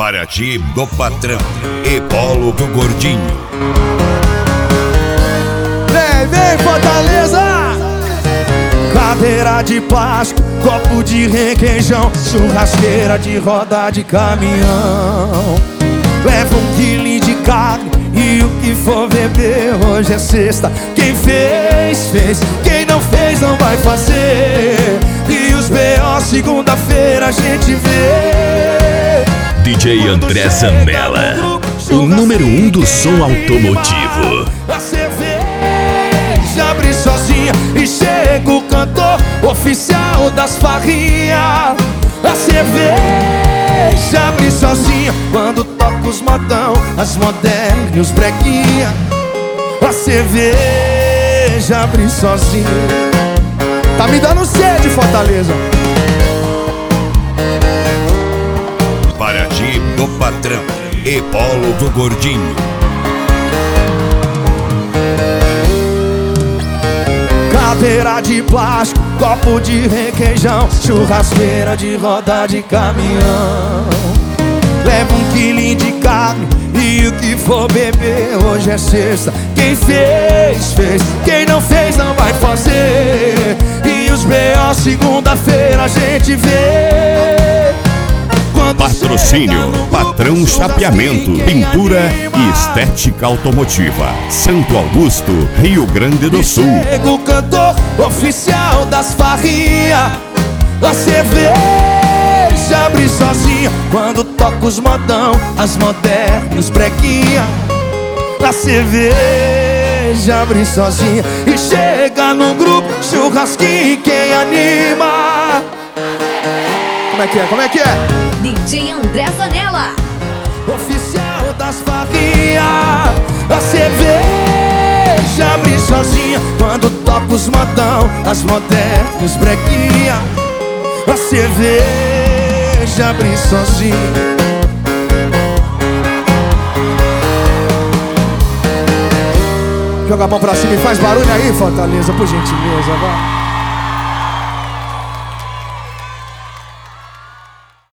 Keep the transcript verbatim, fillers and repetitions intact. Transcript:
Paraty do Patrão e Polo do Gordinho. Vem, vem Fortaleza! Cadeira de plástico, copo de requeijão, churrasqueira de roda de caminhão. Leva um quilo de carne e o que for beber. Hoje é sexta, quem fez, fez. Quem não fez, não vai fazer. E os B O segunda-feira a gente vê. D J André Zanella, o número um do som automotivo. A cerveja abre sozinha e chega o cantor oficial das farrinhas. A cerveja abre sozinha quando toca os modão, as modernas e os breguinha. A cerveja abre sozinha. Tá me dando sede, Fortaleza. Paraty do Patrão e Polo do Gordinho. Cadeira de plástico, copo de requeijão, churrasqueira de roda de caminhão. Leva um quilinho de carne e o que for beber. Hoje é sexta, quem fez, fez. Quem não fez, não vai fazer. E os B O segunda-feira a gente vê. Patrocínio Patrão Chapeamento, pintura e estética automotiva, Santo Augusto, Rio Grande do Sul. Chega o cantor oficial das farrinhas. A cerveja abre sozinha quando toca os modão, as modernas e os breguinha. A cerveja abre sozinha e chega no grupo churrasquinho quem anima. Como é que é? Como é que é? D J André Zanella, oficial das farrinhas. A cerveja abre sozinha quando toca os modão, as modernas e os breguinha. A cerveja abre sozinha. Joga a mão pra cima e faz barulho aí, Fortaleza, por gentileza, vai.